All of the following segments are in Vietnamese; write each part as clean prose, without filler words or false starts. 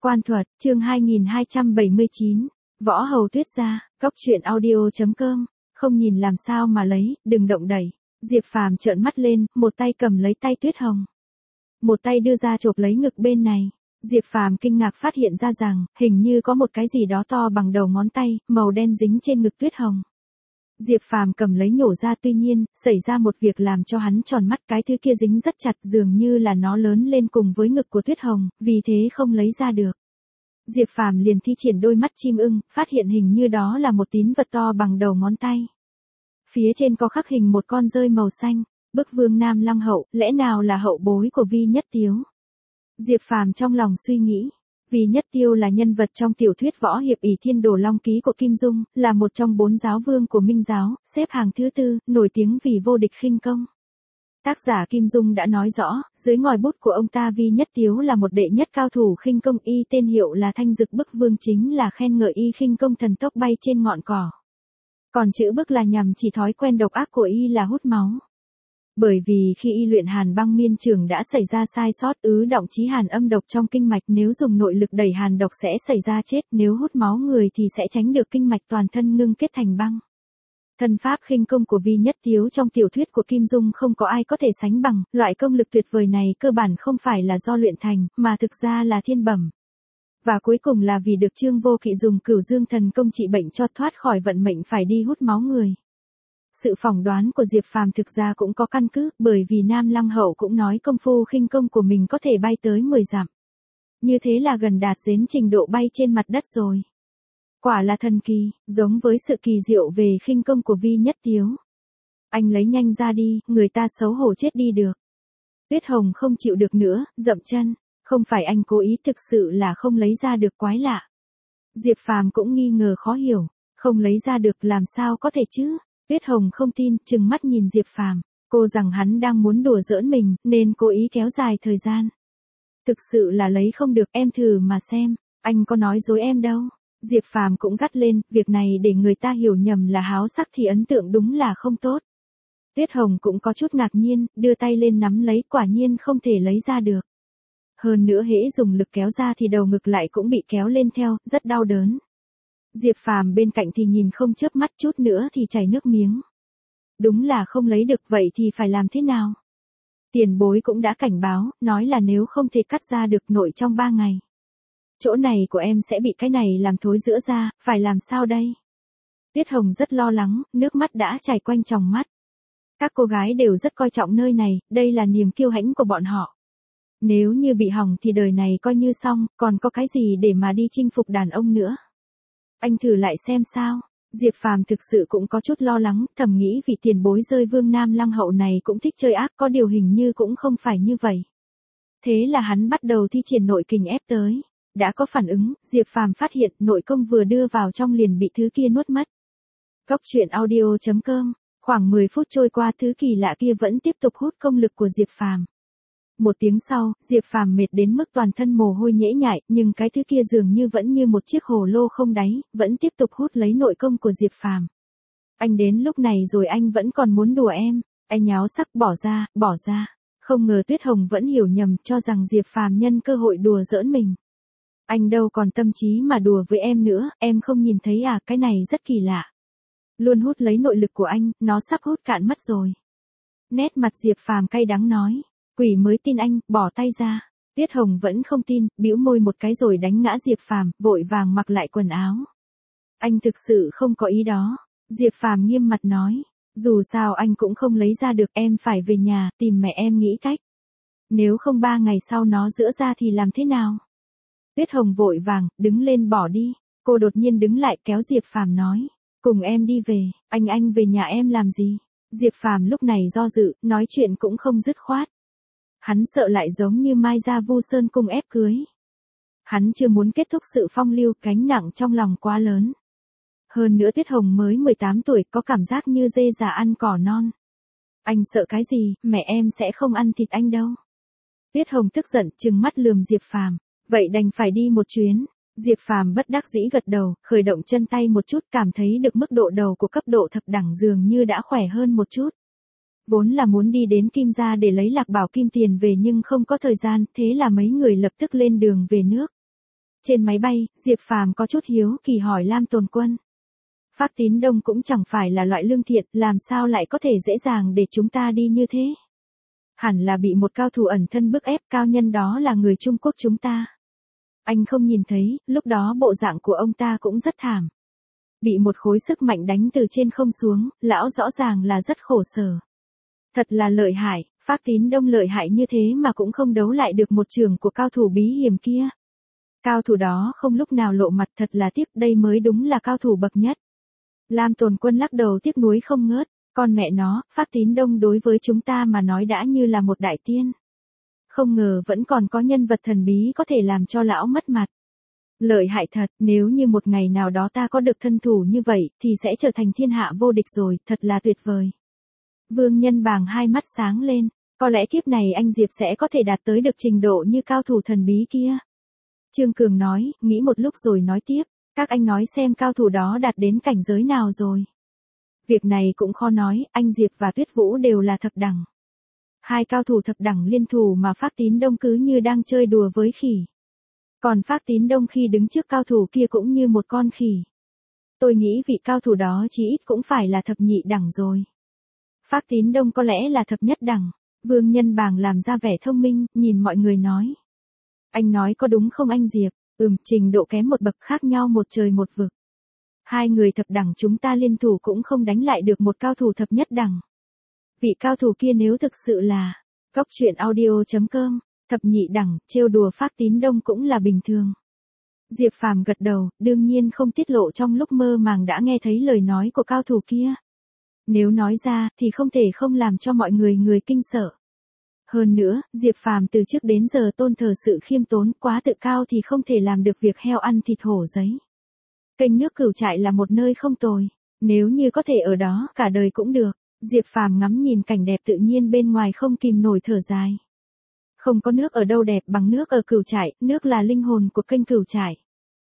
Quan thuật, chương 2279, Võ Hầu Tuyết gia, Cóc truyện audio.com, không nhìn làm sao mà lấy, đừng động đẩy. Diệp Phàm trợn mắt lên, một tay cầm lấy tay Tuyết Hồng. Một tay đưa ra chộp lấy ngực bên này. Diệp Phàm kinh ngạc phát hiện ra rằng, hình như có một cái gì đó to bằng đầu ngón tay, màu đen dính trên ngực Tuyết Hồng. Diệp Phàm cầm lấy nhổ ra, tuy nhiên, xảy ra một việc làm cho hắn tròn mắt, cái thứ kia dính rất chặt, dường như là nó lớn lên cùng với ngực của Tuyết Hồng, vì thế không lấy ra được. Diệp Phàm liền thi triển đôi mắt chim ưng, phát hiện hình như đó là một tín vật to bằng đầu ngón tay. Phía trên có khắc hình một con dơi màu xanh, bức vương Nam Lăng Hậu, lẽ nào là hậu bối của Vi Nhất Tiếu? Diệp Phàm trong lòng suy nghĩ. Vi Nhất Tiêu là nhân vật trong tiểu thuyết võ hiệp ỷ Thiên Đồ Long Ký của Kim Dung, là một trong 4 giáo vương của Minh giáo, xếp hàng thứ 4, nổi tiếng vì vô địch khinh công. Tác giả Kim Dung đã nói rõ, dưới ngòi bút của ông ta Vi Nhất Tiếu là một đệ nhất cao thủ khinh công, y tên hiệu là Thanh Dực Bức Vương, chính là khen ngợi y khinh công thần tốc bay trên ngọn cỏ. Còn chữ bức là nhằm chỉ thói quen độc ác của y là hút máu. Bởi vì khi y luyện Hàn Băng Miên Trường đã xảy ra sai sót, ứ động chí hàn âm độc trong kinh mạch, nếu dùng nội lực đẩy hàn độc sẽ xảy ra chết, nếu hút máu người thì sẽ tránh được kinh mạch toàn thân ngưng kết thành băng. Thân pháp khinh công của Vi Nhất Tiếu trong tiểu thuyết của Kim Dung không có ai có thể sánh bằng, loại công lực tuyệt vời này cơ bản không phải là do luyện thành, mà thực ra là thiên bẩm. Và cuối cùng là vì được Trương Vô Kỵ dùng Cửu Dương Thần Công trị bệnh cho thoát khỏi vận mệnh phải đi hút máu người. Sự phỏng đoán của Diệp Phàm thực ra cũng có căn cứ, bởi vì Nam Lăng Hậu cũng nói công phu khinh công của mình có thể bay tới 10 dặm. Như thế là gần đạt đến trình độ bay trên mặt đất rồi. Quả là thần kỳ, giống với sự kỳ diệu về khinh công của Vi Nhất Tiếu. Anh lấy nhanh ra đi, người ta xấu hổ chết đi được. Tuyết Hồng không chịu được nữa, dậm chân. Không phải anh cố ý, thực sự là không lấy ra được, quái lạ. Diệp Phàm cũng nghi ngờ khó hiểu, không lấy ra được làm sao có thể chứ? Tuyết Hồng không tin, trừng mắt nhìn Diệp Phàm, cô rằng hắn đang muốn đùa giỡn mình, nên cố ý kéo dài thời gian. Thực sự là lấy không được, em thử mà xem, anh có nói dối em đâu. Diệp Phàm cũng gắt lên, việc này để người ta hiểu nhầm là háo sắc thì ấn tượng đúng là không tốt. Tuyết Hồng cũng có chút ngạc nhiên, đưa tay lên nắm lấy, quả nhiên không thể lấy ra được. Hơn nữa hễ dùng lực kéo ra thì đầu ngực lại cũng bị kéo lên theo, rất đau đớn. Diệp Phàm bên cạnh thì nhìn không chớp mắt, chút nữa thì chảy nước miếng. Đúng là không lấy được, vậy thì phải làm thế nào? Tiền bối cũng đã cảnh báo, nói là nếu không thể cắt ra được nội trong 3 ngày. Chỗ này của em sẽ bị cái này làm thối rữa ra, phải làm sao đây? Tuyết Hồng rất lo lắng, nước mắt đã chảy quanh tròng mắt. Các cô gái đều rất coi trọng nơi này, đây là niềm kiêu hãnh của bọn họ. Nếu như bị hỏng thì đời này coi như xong, còn có cái gì để mà đi chinh phục đàn ông nữa. Anh thử lại xem sao. Diệp Phàm thực sự cũng có chút lo lắng, thầm nghĩ vị tiền bối rơi vương Nam Lăng Hậu này cũng thích chơi ác, có điều hình như cũng không phải như vậy. Thế là hắn bắt đầu thi triển nội kình ép tới. Đã có phản ứng, Diệp Phàm phát hiện nội công vừa đưa vào trong liền bị thứ kia nuốt mất. Cóc truyện audio.com, khoảng 10 phút trôi qua, thứ kỳ lạ kia vẫn tiếp tục hút công lực của Diệp Phàm. Một tiếng sau, Diệp Phàm mệt đến mức toàn thân mồ hôi nhễ nhại, nhưng cái thứ kia dường như vẫn như một chiếc hồ lô không đáy, vẫn tiếp tục hút lấy nội công của Diệp Phàm. Anh đến lúc này rồi anh vẫn còn muốn đùa em, anh nháo sắc, bỏ ra. Không ngờ Tuyết Hồng vẫn hiểu nhầm, cho rằng Diệp Phàm nhân cơ hội đùa giỡn mình. Anh đâu còn tâm trí mà đùa với em nữa, em không nhìn thấy à, cái này rất kỳ lạ. Luôn hút lấy nội lực của anh, nó sắp hút cạn mất rồi. Nét mặt Diệp Phàm cay đắng nói. Quỷ mới tin anh, bỏ tay ra. Tuyết Hồng vẫn không tin, bĩu môi một cái rồi đánh ngã Diệp Phàm, vội vàng mặc lại quần áo. Anh thực sự không có ý đó. Diệp Phàm nghiêm mặt nói. Dù sao anh cũng không lấy ra được, em phải về nhà, tìm mẹ em nghĩ cách. Nếu không 3 ngày sau nó giữa ra thì làm thế nào? Tuyết Hồng vội vàng, đứng lên bỏ đi. Cô đột nhiên đứng lại kéo Diệp Phàm nói. Cùng em đi về, anh về nhà em làm gì? Diệp Phàm lúc này do dự, nói chuyện cũng không dứt khoát. Hắn sợ lại giống như Mai Gia Vu Sơn Cung ép cưới. Hắn chưa muốn kết thúc sự phong lưu, gánh nặng trong lòng quá lớn. Hơn nữa Tuyết Hồng mới 18 tuổi, có cảm giác như dê già ăn cỏ non. Anh sợ cái gì, mẹ em sẽ không ăn thịt anh đâu. Tuyết Hồng tức giận, trừng mắt lườm Diệp Phàm, vậy đành phải đi một chuyến. Diệp Phàm bất đắc dĩ gật đầu, khởi động chân tay một chút, cảm thấy được mức độ đầu của cấp độ thập đẳng dường như đã khỏe hơn một chút. Vốn là muốn đi đến Kim gia để lấy Lạc Bảo Kim tiền về nhưng không có thời gian, thế là mấy người lập tức lên đường về nước. Trên máy bay, Diệp Phàm có chút hiếu kỳ hỏi Lam Tồn Quân. Phác Tín Đông cũng chẳng phải là loại lương thiện, làm sao lại có thể dễ dàng để chúng ta đi như thế? Hẳn là bị một cao thủ ẩn thân bức ép, cao nhân đó là người Trung Quốc chúng ta. Anh không nhìn thấy, lúc đó bộ dạng của ông ta cũng rất thảm. Bị một khối sức mạnh đánh từ trên không xuống, lão rõ ràng là rất khổ sở. Thật là lợi hại, Phác Tín Đông lợi hại như thế mà cũng không đấu lại được một trường của cao thủ bí hiểm kia. Cao thủ đó không lúc nào lộ mặt, thật là tiếc, đây mới đúng là cao thủ bậc nhất. Lam Tồn Quân lắc đầu tiếc nuối không ngớt, con mẹ nó, Phác Tín Đông đối với chúng ta mà nói đã như là một đại tiên. Không ngờ vẫn còn có nhân vật thần bí có thể làm cho lão mất mặt. Lợi hại thật, nếu như một ngày nào đó ta có được thân thủ như vậy, thì sẽ trở thành thiên hạ vô địch rồi, thật là tuyệt vời. Vương Nhân Bàng hai mắt sáng lên, có lẽ kiếp này anh Diệp sẽ có thể đạt tới được trình độ như cao thủ thần bí kia. Trương Cường nói, nghĩ một lúc rồi nói tiếp, các anh nói xem cao thủ đó đạt đến cảnh giới nào rồi. Việc này cũng khó nói, anh Diệp và Tuyết Vũ đều là thập đẳng. Hai cao thủ thập đẳng liên thủ mà Phác Tín Đông cứ như đang chơi đùa với khỉ. Còn Phác Tín Đông khi đứng trước cao thủ kia cũng như một con khỉ. Tôi nghĩ vị cao thủ đó chí ít cũng phải là thập nhị đẳng rồi. Phác Tín Đông có lẽ là thập nhất đẳng. Vương Nhân Bàng làm ra vẻ thông minh, nhìn mọi người nói. Anh nói có đúng không anh Diệp? Trình độ kém một bậc, khác nhau một trời một vực. Hai người thập đẳng chúng ta liên thủ cũng không đánh lại được một cao thủ thập nhất đẳng. Vị cao thủ kia nếu thực sự là Cóc Truyện Audio.com, thập nhị đẳng, trêu đùa Phác Tín Đông cũng là bình thường. Diệp Phàm gật đầu, đương nhiên không tiết lộ trong lúc mơ màng đã nghe thấy lời nói của cao thủ kia. Nếu nói ra thì không thể không làm cho mọi người kinh sợ. Hơn nữa, Diệp Phàm từ trước đến giờ tôn thờ sự khiêm tốn, quá tự cao thì không thể làm được việc heo ăn thịt hổ giấy. Kênh nước Cửu Trại là một nơi không tồi, nếu như có thể ở đó cả đời cũng được. Diệp Phàm ngắm nhìn cảnh đẹp tự nhiên bên ngoài không kìm nổi thở dài. Không có nước ở đâu đẹp bằng nước ở Cửu Trại, nước là linh hồn của kênh Cửu Trại.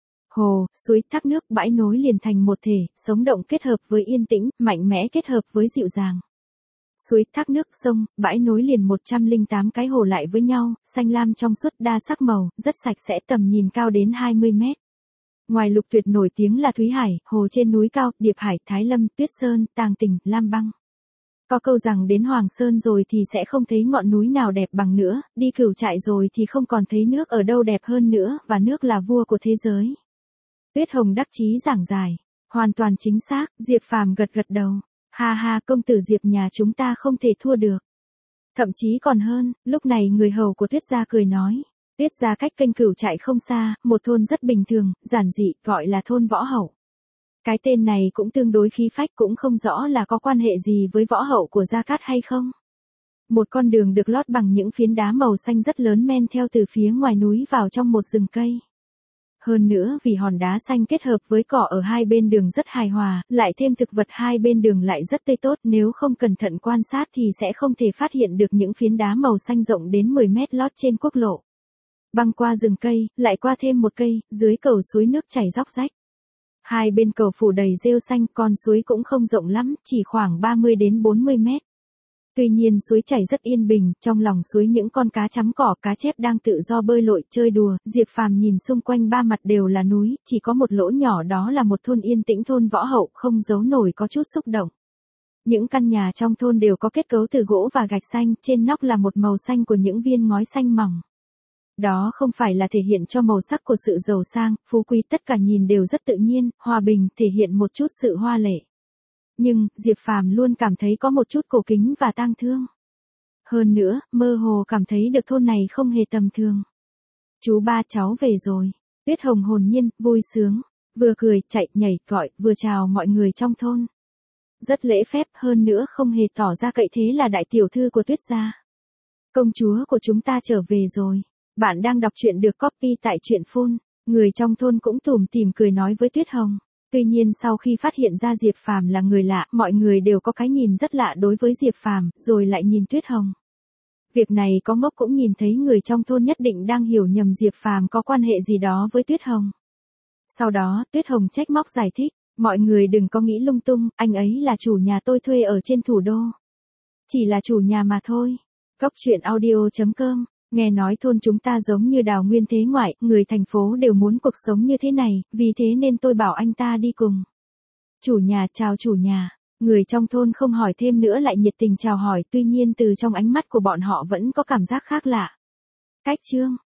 Hồ, suối, thác nước, bãi nối liền thành một thể, sống động kết hợp với yên tĩnh, mạnh mẽ kết hợp với dịu dàng. Suối, thác nước, sông, bãi nối liền 108 cái hồ lại với nhau, xanh lam trong suốt đa sắc màu, rất sạch sẽ, tầm nhìn cao đến 20 mét. Ngoài Lục Tuyệt nổi tiếng là Thúy Hải, hồ trên núi cao, Điệp Hải, Thái Lâm, Tuyết Sơn, Tàng Tình, Lam Băng. Có câu rằng đến Hoàng Sơn rồi thì sẽ không thấy ngọn núi nào đẹp bằng nữa, đi Cửu Trại rồi thì không còn thấy nước ở đâu đẹp hơn nữa, và nước là vua của thế giới. Tuyết Hồng đắc chí giảng giải, hoàn toàn chính xác, Diệp Phàm gật gật đầu. Ha ha, công tử Diệp nhà chúng ta không thể thua được. Thậm chí còn hơn, lúc này người hầu của Tuyết gia cười nói. Tuyết gia cách kênh Cửu Trại không xa, một thôn rất bình thường, giản dị, gọi là thôn Võ Hậu. Cái tên này cũng tương đối khí phách, cũng không rõ là có quan hệ gì với Võ Hậu của Gia Cát hay không. Một con đường được lót bằng những phiến đá màu xanh rất lớn men theo từ phía ngoài núi vào trong một rừng cây. Hơn nữa vì hòn đá xanh kết hợp với cỏ ở hai bên đường rất hài hòa, lại thêm thực vật hai bên đường lại rất tươi tốt, nếu không cẩn thận quan sát thì sẽ không thể phát hiện được những phiến đá màu xanh rộng đến 10 mét lót trên quốc lộ. Băng qua rừng cây, lại qua thêm một cây, dưới cầu suối nước chảy róc rách. Hai bên cầu phủ đầy rêu xanh, con suối cũng không rộng lắm, chỉ khoảng 30 đến 40 mét. Tuy nhiên suối chảy rất yên bình, trong lòng suối những con cá chấm cỏ, cá chép đang tự do bơi lội chơi đùa, Diệp Phàm nhìn xung quanh ba mặt đều là núi, chỉ có một lỗ nhỏ đó là một thôn yên tĩnh, thôn Võ Hậu, không giấu nổi có chút xúc động. Những căn nhà trong thôn đều có kết cấu từ gỗ và gạch xanh, trên nóc là một màu xanh của những viên ngói xanh mỏng. Đó không phải là thể hiện cho màu sắc của sự giàu sang, phú quý, tất cả nhìn đều rất tự nhiên, hòa bình, thể hiện một chút sự hoa lệ. Nhưng, Diệp Phàm luôn cảm thấy có một chút cổ kính và tang thương. Hơn nữa, mơ hồ cảm thấy được thôn này không hề tầm thường. Chú ba cháu về rồi. Tuyết Hồng hồn nhiên, vui sướng, vừa cười, chạy, nhảy, gọi, vừa chào mọi người trong thôn. Rất lễ phép, hơn nữa không hề tỏ ra cậy thế là đại tiểu thư của Tuyết gia. Công chúa của chúng ta trở về rồi. Bạn đang đọc truyện được copy tại truyện phun. Người trong thôn cũng tủm tỉm cười nói với Tuyết Hồng. Tuy nhiên sau khi phát hiện ra Diệp Phàm là người lạ, mọi người đều có cái nhìn rất lạ đối với Diệp Phàm, rồi lại nhìn Tuyết Hồng. Việc này có ngốc cũng nhìn thấy người trong thôn nhất định đang hiểu nhầm Diệp Phàm có quan hệ gì đó với Tuyết Hồng. Sau đó, Tuyết Hồng trách móc giải thích, mọi người đừng có nghĩ lung tung, anh ấy là chủ nhà tôi thuê ở trên thủ đô. Chỉ là chủ nhà mà thôi. Cóc Truyện Audio.com Nghe nói thôn chúng ta giống như đào nguyên thế ngoại, người thành phố đều muốn cuộc sống như thế này, vì thế nên tôi bảo anh ta đi cùng. Chủ nhà, chào chủ nhà. Người trong thôn không hỏi thêm nữa lại nhiệt tình chào hỏi, tuy nhiên từ trong ánh mắt của bọn họ vẫn có cảm giác khác lạ. Cách chương